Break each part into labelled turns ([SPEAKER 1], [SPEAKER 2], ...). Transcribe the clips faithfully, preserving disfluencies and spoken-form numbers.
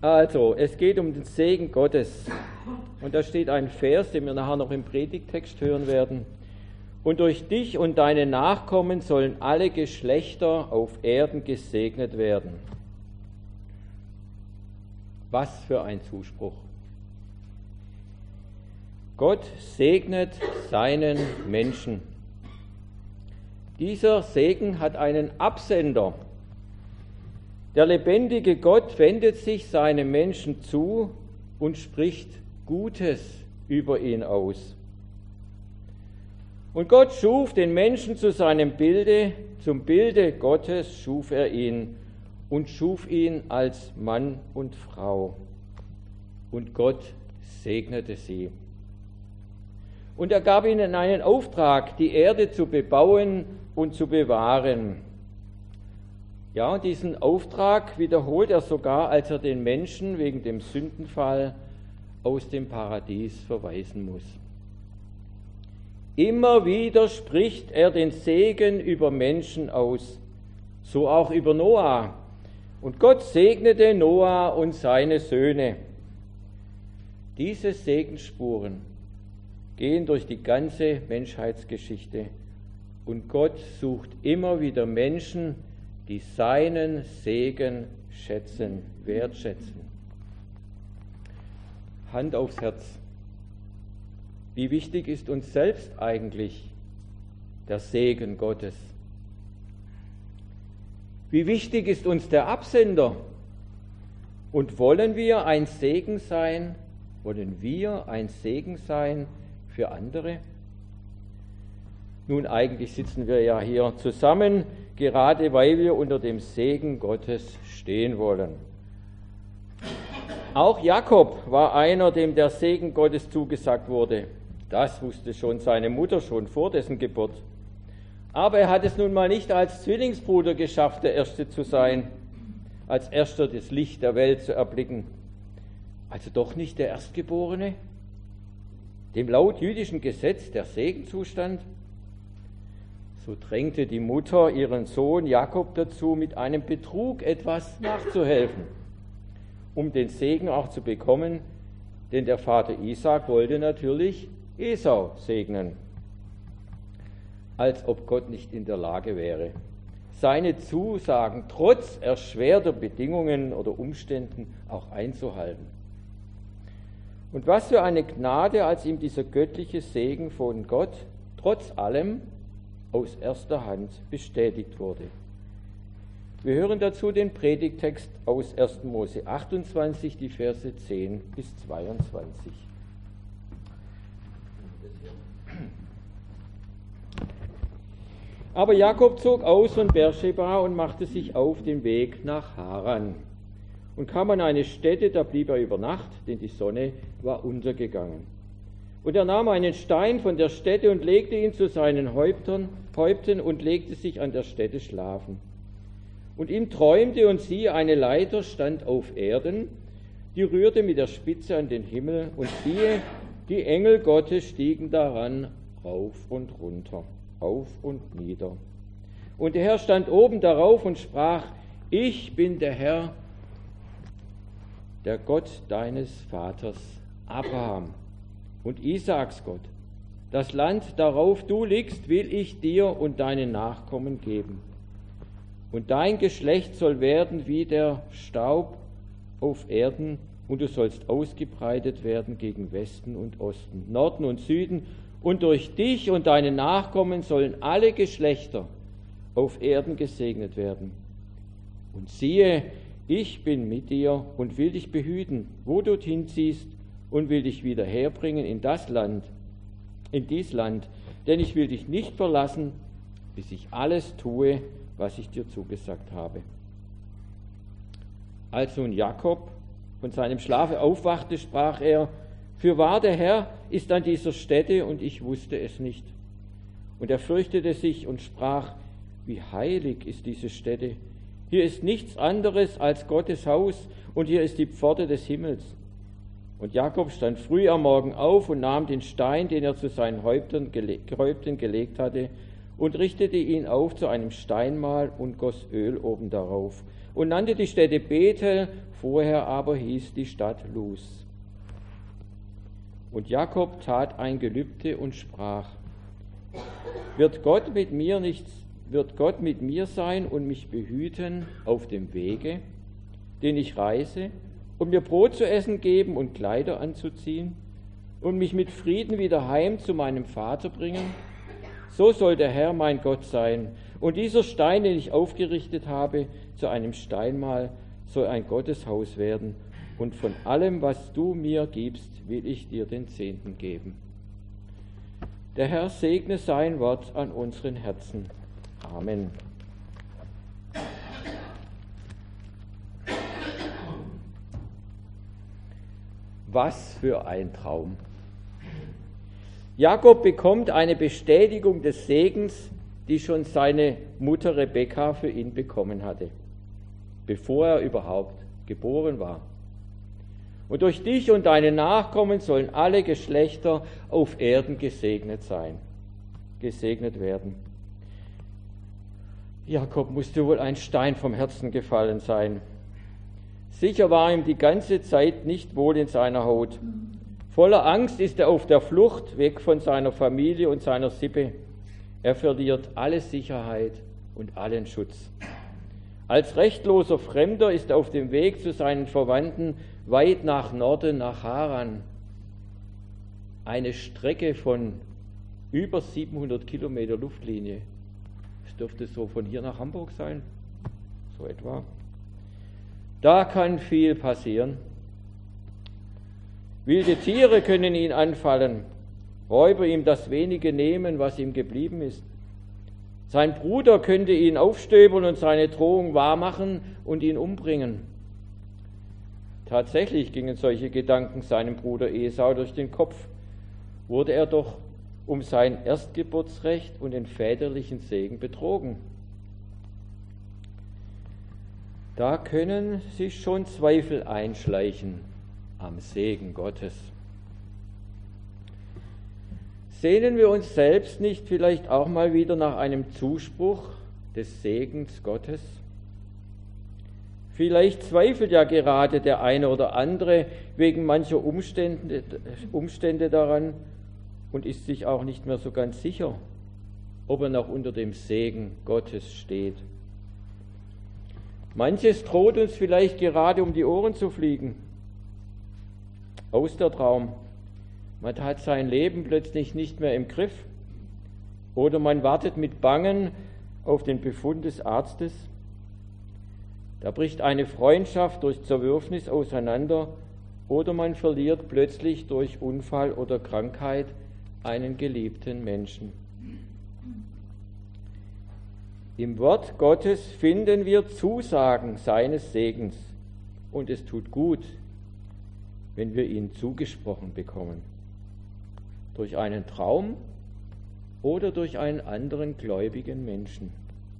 [SPEAKER 1] Also, es geht um den Segen Gottes. Und da steht ein Vers, den wir nachher noch im Predigttext hören werden. Und durch dich und deine Nachkommen sollen alle Geschlechter auf Erden gesegnet werden. Was für ein Zuspruch. Gott segnet seinen Menschen. Dieser Segen hat einen Absender. Der lebendige Gott wendet sich seinem Menschen zu und spricht Gutes über ihn aus. Und Gott schuf den Menschen zu seinem Bilde, zum Bilde Gottes schuf er ihn und schuf ihn als Mann und Frau. Und Gott segnete sie. Und er gab ihnen einen Auftrag, die Erde zu bebauen und zu bewahren. Ja, und diesen Auftrag wiederholt er sogar, als er den Menschen wegen dem Sündenfall aus dem Paradies verweisen muss. Immer wieder spricht er den Segen über Menschen aus, so auch über Noah. Und Gott segnete Noah und seine Söhne. Diese Segensspuren gehen durch die ganze Menschheitsgeschichte. Und Gott sucht immer wieder Menschen, die seinen Segen schätzen, wertschätzen. Hand aufs Herz. Wie wichtig ist uns selbst eigentlich der Segen Gottes? Wie wichtig ist uns der Absender? Und wollen wir ein Segen sein? Wollen wir ein Segen sein für andere? Nun, eigentlich sitzen wir ja hier zusammen, gerade weil wir unter dem Segen Gottes stehen wollen. Auch Jakob war einer, dem der Segen Gottes zugesagt wurde. Das wusste schon seine Mutter schon vor dessen Geburt. Aber er hat es nun mal nicht als Zwillingsbruder geschafft, der Erste zu sein, als Erster das Licht der Welt zu erblicken. Also doch nicht der Erstgeborene, dem laut jüdischen Gesetz der Segen zustand. So drängte die Mutter ihren Sohn Jakob dazu, mit einem Betrug etwas nachzuhelfen, um den Segen auch zu bekommen, denn der Vater Isaak wollte natürlich Esau segnen, als ob Gott nicht in der Lage wäre, seine Zusagen trotz erschwerter Bedingungen oder Umständen auch einzuhalten. Und was für eine Gnade, als ihm dieser göttliche Segen von Gott trotz allem aus erster Hand bestätigt wurde. Wir hören dazu den Predigttext aus erster Mose achtundzwanzig, die Verse zehn bis zweiundzwanzig. Aber Jakob zog aus von Beersheba und machte sich auf den Weg nach Haran und kam an eine Stätte, da blieb er über Nacht, denn die Sonne war untergegangen. Und er nahm einen Stein von der Stätte und legte ihn zu seinen Häuptern, Häupten und legte sich an der Stätte schlafen. Und ihm träumte, und siehe, eine Leiter stand auf Erden, die rührte mit der Spitze an den Himmel, und siehe, die Engel Gottes stiegen daran rauf und runter, auf und nieder. Und der Herr stand oben darauf und sprach: Ich bin der Herr, der Gott deines Vaters Abraham und Isaaks Gott. Das Land, darauf du liegst, will ich dir und deinen Nachkommen geben. Und dein Geschlecht soll werden wie der Staub auf Erden, und du sollst ausgebreitet werden gegen Westen und Osten, Norden und Süden, und durch dich und deine Nachkommen sollen alle Geschlechter auf Erden gesegnet werden. Und siehe, ich bin mit dir und will dich behüten, wo du hinziehst, und will dich wieder herbringen in das Land, in dies Land, denn ich will dich nicht verlassen, bis ich alles tue, was ich dir zugesagt habe. Als nun Jakob von seinem Schlafe aufwachte, sprach er: Fürwahr, der Herr ist an dieser Stätte, und ich wusste es nicht. Und er fürchtete sich und sprach: Wie heilig ist diese Stätte! Hier ist nichts anderes als Gottes Haus, und hier ist die Pforte des Himmels. Und Jakob stand früh am Morgen auf und nahm den Stein, den er zu seinen Häuptern gele- Häupten gelegt hatte, und richtete ihn auf zu einem Steinmal und goss Öl oben darauf und nannte die Stätte Bethel, vorher aber hieß die Stadt Luz. Und Jakob tat ein Gelübde und sprach: Wird Gott mit mir nicht, wird Gott mit mir sein und mich behüten auf dem Wege, den ich reise, und mir Brot zu essen geben und Kleider anzuziehen und mich mit Frieden wieder heim zu meinem Vater bringen? So soll der Herr mein Gott sein. Und dieser Stein, den ich aufgerichtet habe, zu einem Steinmal, soll ein Gotteshaus werden. Und von allem, was du mir gibst, will ich dir den Zehnten geben. Der Herr segne sein Wort an unseren Herzen. Amen. Was für ein Traum! Jakob bekommt eine Bestätigung des Segens, die schon seine Mutter Rebekka für ihn bekommen hatte, bevor er überhaupt geboren war. Und durch dich und deine Nachkommen sollen alle Geschlechter auf Erden gesegnet sein, gesegnet werden. Jakob musste wohl ein Stein vom Herzen gefallen sein. Sicher war ihm die ganze Zeit nicht wohl in seiner Haut. Voller Angst ist er auf der Flucht, weg von seiner Familie und seiner Sippe. Er verliert alle Sicherheit und allen Schutz. Als rechtloser Fremder ist er auf dem Weg zu seinen Verwandten weit nach Norden, nach Haran. Eine Strecke von über siebenhundert Kilometer Luftlinie. Das dürfte so von hier nach Hamburg sein, so etwa. Da kann viel passieren. Wilde Tiere können ihn anfallen, Räuber ihm das wenige nehmen, was ihm geblieben ist. Sein Bruder könnte ihn aufstöbern und seine Drohung wahrmachen und ihn umbringen. Tatsächlich gingen solche Gedanken seinem Bruder Esau durch den Kopf, wurde er doch um sein Erstgeburtsrecht und den väterlichen Segen betrogen. Da können sich schon Zweifel einschleichen am Segen Gottes. Sehnen wir uns selbst nicht vielleicht auch mal wieder nach einem Zuspruch des Segens Gottes? Vielleicht zweifelt ja gerade der eine oder andere wegen mancher Umstände, Umstände daran und ist sich auch nicht mehr so ganz sicher, ob er noch unter dem Segen Gottes steht. Manches droht uns vielleicht gerade um die Ohren zu fliegen. Ostertraum. Man hat sein Leben plötzlich nicht mehr im Griff. Oder man wartet mit Bangen auf den Befund des Arztes. Da bricht eine Freundschaft durch Zerwürfnis auseinander oder man verliert plötzlich durch Unfall oder Krankheit einen geliebten Menschen. Im Wort Gottes finden wir Zusagen seines Segens und es tut gut, wenn wir ihn zugesprochen bekommen. Durch einen Traum oder durch einen anderen gläubigen Menschen.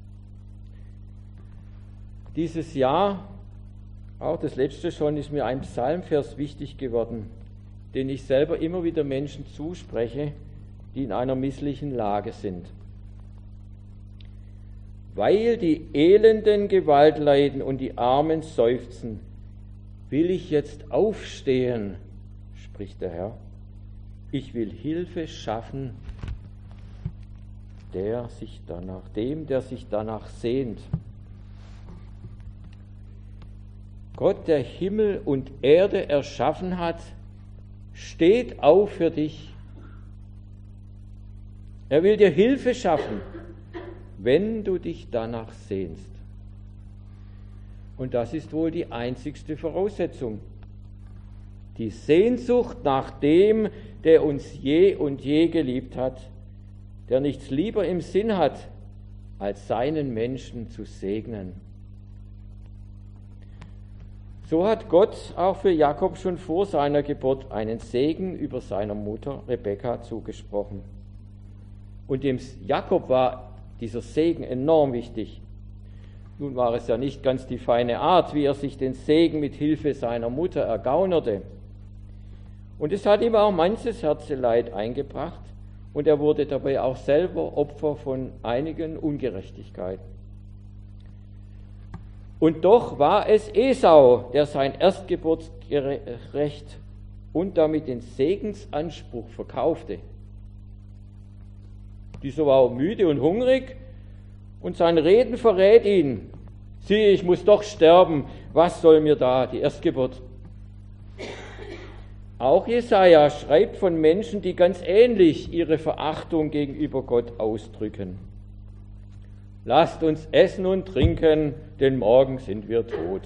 [SPEAKER 1] Dieses Jahr, auch das letzte schon, ist mir ein Psalmvers wichtig geworden, den ich selber immer wieder Menschen zuspreche, die in einer misslichen Lage sind. Weil die Elenden Gewalt leiden und die Armen seufzen, will ich jetzt aufstehen, spricht der Herr. Ich will Hilfe schaffen, der sich danach, dem, der sich danach sehnt. Gott, der Himmel und Erde erschaffen hat, steht auf für dich. Er will dir Hilfe schaffen, wenn du dich danach sehnst. Und das ist wohl die einzigste Voraussetzung. Die Sehnsucht nach dem, der uns je und je geliebt hat, der nichts lieber im Sinn hat, als seinen Menschen zu segnen. So hat Gott auch für Jakob schon vor seiner Geburt einen Segen über seiner Mutter Rebekka zugesprochen. Und dem Jakob war dieser Segen enorm wichtig. Nun war es ja nicht ganz die feine Art, wie er sich den Segen mit Hilfe seiner Mutter ergaunerte. Und es hat ihm auch manches Herzeleid eingebracht und er wurde dabei auch selber Opfer von einigen Ungerechtigkeiten. Und doch war es Esau, der sein Erstgeburtsrecht und damit den Segensanspruch verkaufte. Dieser war müde und hungrig und sein Reden verrät ihn. Siehe, ich muss doch sterben, was soll mir da die Erstgeburt? Auch Jesaja schreibt von Menschen, die ganz ähnlich ihre Verachtung gegenüber Gott ausdrücken. Lasst uns essen und trinken, denn morgen sind wir tot.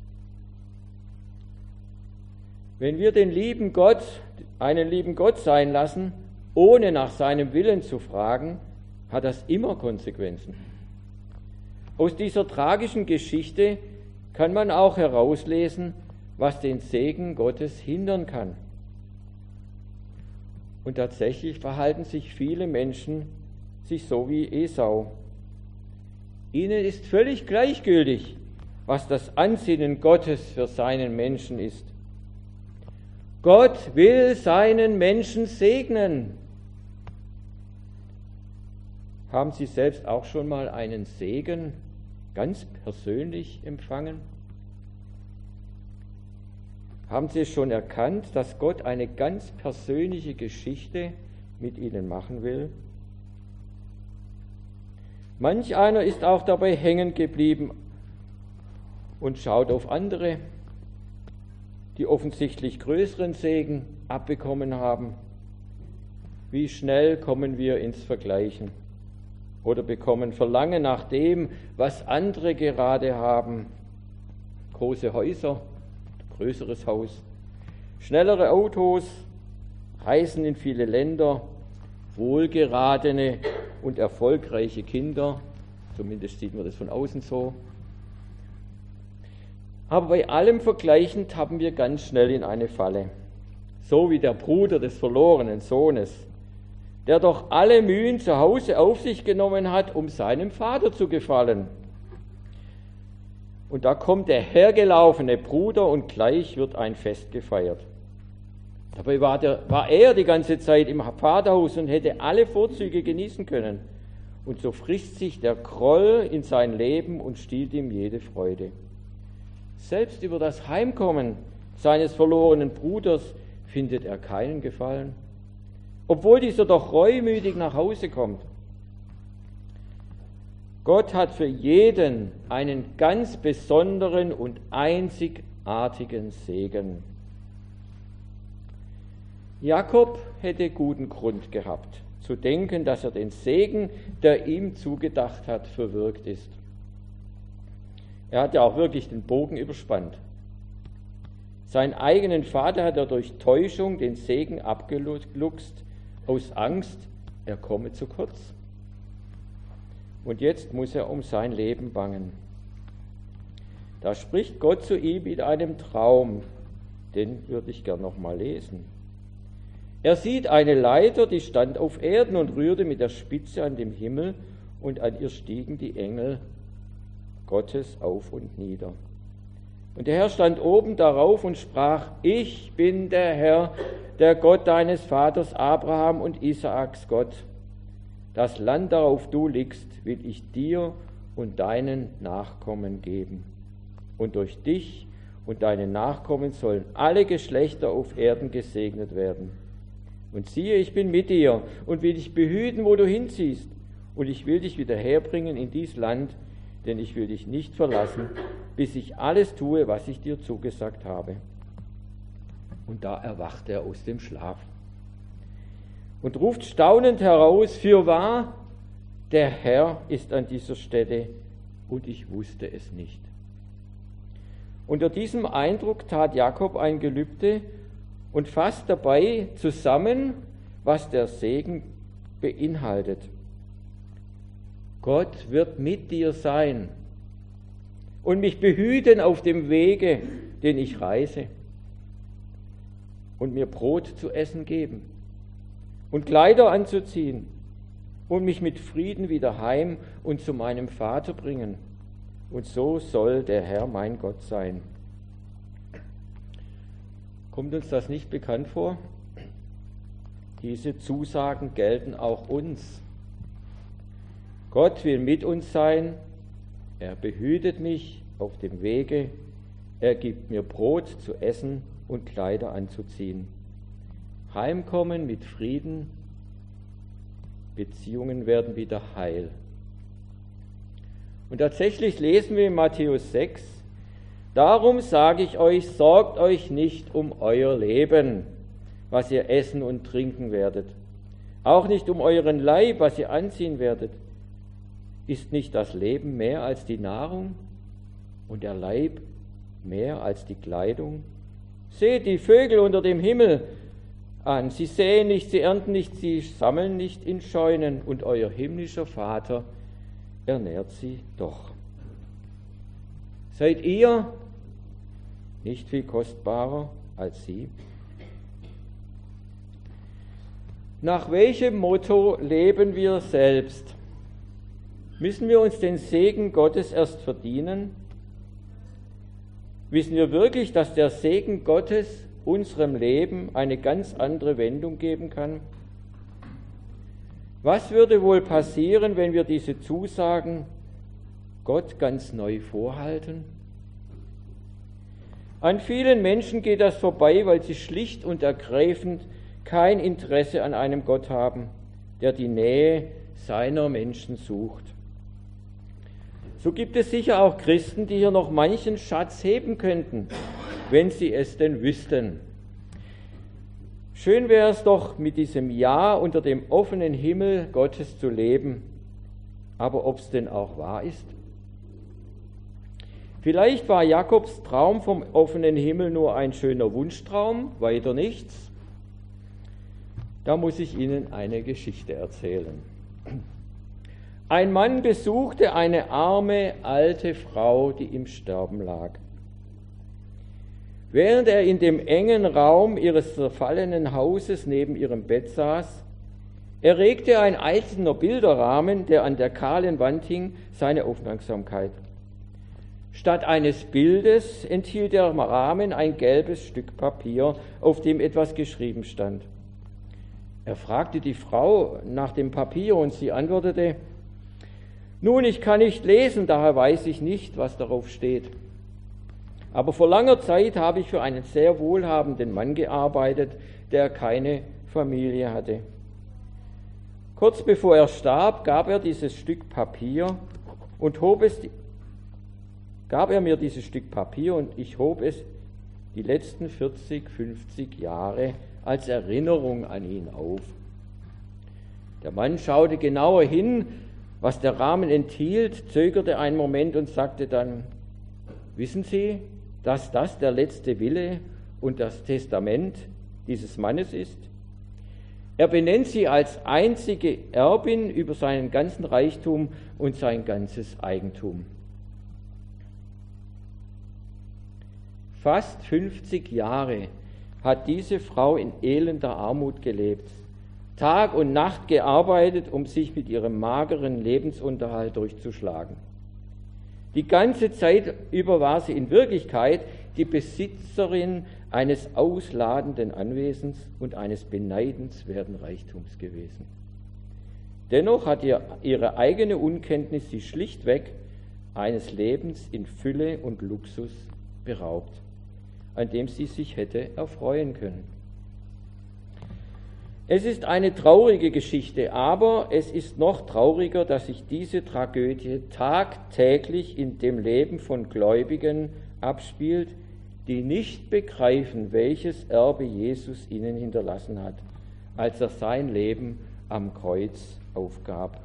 [SPEAKER 1] Wenn wir den lieben Gott, einen lieben Gott sein lassen, ohne nach seinem Willen zu fragen, hat das immer Konsequenzen. Aus dieser tragischen Geschichte kann man auch herauslesen, was den Segen Gottes hindern kann. Und tatsächlich verhalten sich viele Menschen sich so wie Esau. Ihnen ist völlig gleichgültig, was das Ansinnen Gottes für seinen Menschen ist. Gott will seinen Menschen segnen. Haben Sie selbst auch schon mal einen Segen ganz persönlich empfangen? Haben Sie es schon erkannt, dass Gott eine ganz persönliche Geschichte mit Ihnen machen will? Manch einer ist auch dabei hängen geblieben und schaut auf andere, die offensichtlich größeren Segen abbekommen haben. Wie schnell kommen wir ins Vergleichen oder bekommen Verlangen nach dem, was andere gerade haben. Große Häuser, größeres Haus, schnellere Autos, Reisen in viele Länder, wohlgeratene und erfolgreiche Kinder, zumindest sieht man das von außen so. Aber bei allem Vergleichen tappen wir ganz schnell in eine Falle. So wie der Bruder des verlorenen Sohnes, der doch alle Mühen zu Hause auf sich genommen hat, um seinem Vater zu gefallen. Und da kommt der hergelaufene Bruder und gleich wird ein Fest gefeiert. Dabei war, der, war er die ganze Zeit im Vaterhaus und hätte alle Vorzüge genießen können. Und so frisst sich der Groll in sein Leben und stiehlt ihm jede Freude. Selbst über das Heimkommen seines verlorenen Bruders findet er keinen Gefallen, obwohl dieser doch reumütig nach Hause kommt. Gott hat für jeden einen ganz besonderen und einzigartigen Segen. Jakob hätte guten Grund gehabt, zu denken, dass er den Segen, der ihm zugedacht hat, verwirkt ist. Er hat ja auch wirklich den Bogen überspannt. Seinen eigenen Vater hat er durch Täuschung den Segen abgeluchst, aus Angst, er komme zu kurz. Und jetzt muss er um sein Leben bangen. Da spricht Gott zu ihm in einem Traum, den würde ich gern noch mal lesen. Er sieht eine Leiter, die stand auf Erden und rührte mit der Spitze an dem Himmel, und an ihr stiegen die Engel Gottes auf und nieder. Und der Herr stand oben darauf und sprach: Ich bin der Herr, der Gott deines Vaters Abraham und Isaaks Gott. Das Land, darauf du liegst, will ich dir und deinen Nachkommen geben. Und durch dich und deine Nachkommen sollen alle Geschlechter auf Erden gesegnet werden. Und siehe, ich bin mit dir und will dich behüten, wo du hinziehst. Und ich will dich wieder herbringen in dies Land, denn ich will dich nicht verlassen, bis ich alles tue, was ich dir zugesagt habe. Und da erwacht er aus dem Schlaf und ruft staunend heraus: Fürwahr, der Herr ist an dieser Stätte, und ich wusste es nicht. Unter diesem Eindruck tat Jakob ein Gelübde und fasst dabei zusammen, was der Segen beinhaltet. Gott wird mit dir sein und mich behüten auf dem Wege, den ich reise, und mir Brot zu essen geben und Kleider anzuziehen und mich mit Frieden wieder heim und zu meinem Vater bringen. Und so soll der Herr mein Gott sein. Kommt uns das nicht bekannt vor? Diese Zusagen gelten auch uns. Gott will mit uns sein, er behütet mich auf dem Wege, er gibt mir Brot zu essen und Kleider anzuziehen. Heimkommen mit Frieden, Beziehungen werden wieder heil. Und tatsächlich lesen wir in Matthäus sechs, darum sage ich euch, sorgt euch nicht um euer Leben, was ihr essen und trinken werdet, auch nicht um euren Leib, was ihr anziehen werdet. Ist nicht das Leben mehr als die Nahrung und der Leib mehr als die Kleidung? Seht die Vögel unter dem Himmel an, sie säen nicht, sie ernten nicht, sie sammeln nicht in Scheunen, und euer himmlischer Vater ernährt sie doch. Seid ihr nicht viel kostbarer als sie? Nach welchem Motto leben wir selbst? Müssen wir uns den Segen Gottes erst verdienen? Wissen wir wirklich, dass der Segen Gottes unserem Leben eine ganz andere Wendung geben kann? Was würde wohl passieren, wenn wir diese Zusagen Gott ganz neu vorhalten? An vielen Menschen geht das vorbei, weil sie schlicht und ergreifend kein Interesse an einem Gott haben, der die Nähe seiner Menschen sucht. So gibt es sicher auch Christen, die hier noch manchen Schatz heben könnten, wenn sie es denn wüssten. Schön wäre es doch, mit diesem Ja unter dem offenen Himmel Gottes zu leben. Aber ob es denn auch wahr ist? Vielleicht war Jakobs Traum vom offenen Himmel nur ein schöner Wunschtraum, weiter nichts. Da muss ich Ihnen eine Geschichte erzählen. Ein Mann besuchte eine arme, alte Frau, die im Sterben lag. Während er in dem engen Raum ihres zerfallenen Hauses neben ihrem Bett saß, erregte ein eiserner Bilderrahmen, der an der kahlen Wand hing, seine Aufmerksamkeit. Statt eines Bildes enthielt der Rahmen ein gelbes Stück Papier, auf dem etwas geschrieben stand. Er fragte die Frau nach dem Papier und sie antwortete: Nun, ich kann nicht lesen, daher weiß ich nicht, was darauf steht. Aber vor langer Zeit habe ich für einen sehr wohlhabenden Mann gearbeitet, der keine Familie hatte. Kurz bevor er starb, gab er dieses Stück Papier und hob es, gab er mir dieses Stück Papier und ich hob es die letzten vierzig, fünfzig Jahre als Erinnerung an ihn auf. Der Mann schaute genauer hin, was der Rahmen enthielt, zögerte einen Moment und sagte dann: Wissen Sie, dass das der letzte Wille und das Testament dieses Mannes ist? Er benennt sie als einzige Erbin über seinen ganzen Reichtum und sein ganzes Eigentum. Fast fünfzig Jahre hat diese Frau in elender Armut gelebt, Tag und Nacht gearbeitet, um sich mit ihrem mageren Lebensunterhalt durchzuschlagen. Die ganze Zeit über war sie in Wirklichkeit die Besitzerin eines ausladenden Anwesens und eines beneidenswerten Reichtums gewesen. Dennoch hat ihr ihre eigene Unkenntnis sie schlichtweg eines Lebens in Fülle und Luxus beraubt, an dem sie sich hätte erfreuen können. Es ist eine traurige Geschichte, aber es ist noch trauriger, dass sich diese Tragödie tagtäglich in dem Leben von Gläubigen abspielt, die nicht begreifen, welches Erbe Jesus ihnen hinterlassen hat, als er sein Leben am Kreuz aufgab.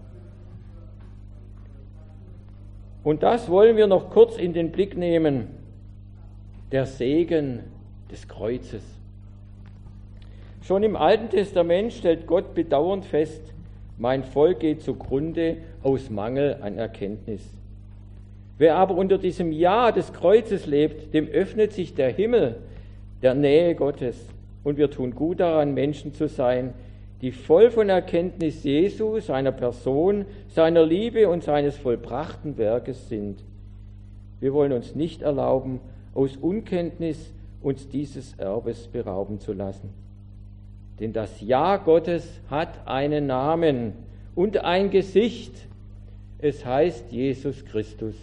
[SPEAKER 1] Und das wollen wir noch kurz in den Blick nehmen: der Segen des Kreuzes. Schon im Alten Testament stellt Gott bedauernd fest: Mein Volk geht zugrunde aus Mangel an Erkenntnis. Wer aber unter diesem Ja des Kreuzes lebt, dem öffnet sich der Himmel der Nähe Gottes. Und wir tun gut daran, Menschen zu sein, die voll von Erkenntnis Jesu, seiner Person, seiner Liebe und seines vollbrachten Werkes sind. Wir wollen uns nicht erlauben, aus Unkenntnis uns dieses Erbes berauben zu lassen. Denn das Ja Gottes hat einen Namen und ein Gesicht. Es heißt Jesus Christus.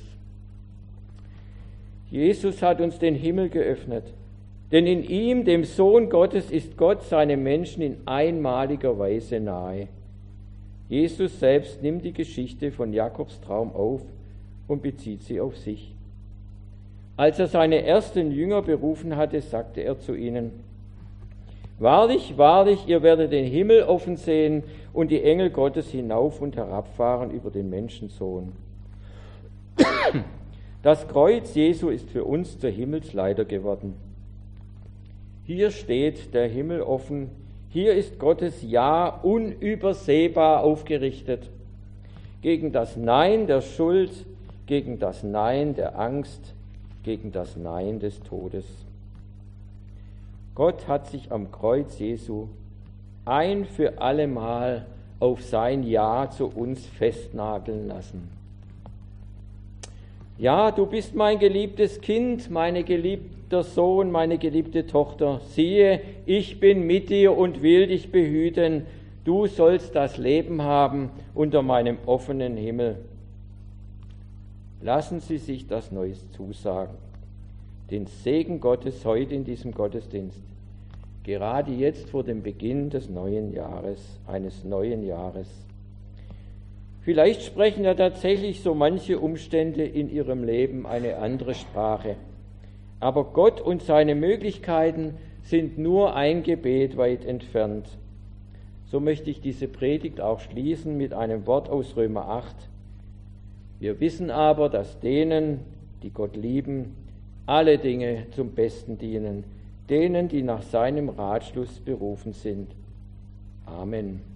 [SPEAKER 1] Jesus hat uns den Himmel geöffnet, denn in ihm, dem Sohn Gottes, ist Gott seinem Menschen in einmaliger Weise nahe. Jesus selbst nimmt die Geschichte von Jakobs Traum auf und bezieht sie auf sich. Als er seine ersten Jünger berufen hatte, sagte er zu ihnen: Wahrlich, wahrlich, ihr werdet den Himmel offen sehen und die Engel Gottes hinauf und herabfahren über den Menschensohn. Das Kreuz Jesu ist für uns zur Himmelsleiter geworden. Hier steht der Himmel offen, hier ist Gottes Ja unübersehbar aufgerichtet. Gegen das Nein der Schuld, gegen das Nein der Angst, gegen das Nein des Todes. Gott hat sich am Kreuz Jesu ein für allemal auf sein Ja zu uns festnageln lassen. Ja, du bist mein geliebtes Kind, mein geliebter Sohn, meine geliebte Tochter. Siehe, ich bin mit dir und will dich behüten. Du sollst das Leben haben unter meinem offenen Himmel. Lassen Sie sich das Neues zusagen. Den Segen Gottes heute in diesem Gottesdienst. Gerade jetzt vor dem Beginn des neuen Jahres, eines neuen Jahres. Vielleicht sprechen ja tatsächlich so manche Umstände in ihrem Leben eine andere Sprache. Aber Gott und seine Möglichkeiten sind nur ein Gebet weit entfernt. So möchte ich diese Predigt auch schließen mit einem Wort aus Römer acht. Wir wissen aber, dass denen, die Gott lieben, alle Dinge zum Besten dienen, denen, die nach seinem Ratschluss berufen sind. Amen.